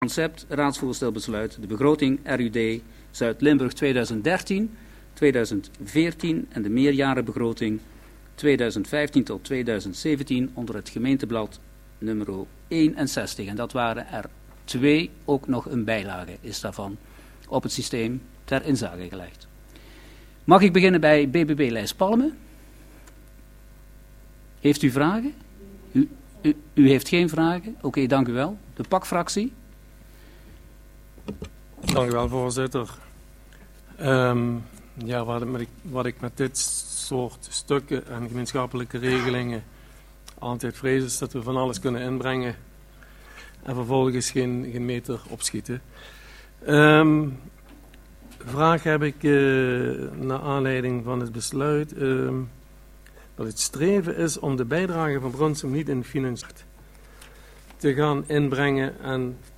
Concept, raadsvoorstelbesluit, de begroting RUD Zuid-Limburg 2013, 2014 en de meerjarenbegroting 2015 tot 2017 onder het gemeenteblad nummer 61. En dat waren er 2, ook nog een bijlage is daarvan op het systeem ter inzage gelegd. Mag ik beginnen bij BBB Lijspalmen? Heeft u vragen? U heeft geen vragen? Oké, dank u wel. De PAK-fractie? Dank u wel, voorzitter. Wat ik met dit soort stukken en gemeenschappelijke regelingen altijd vrees is dat we van alles kunnen inbrengen en vervolgens geen meter opschieten. Vraag heb ik naar aanleiding van het besluit dat het streven is om de bijdrage van Bronsum niet in financiën te gaan inbrengen en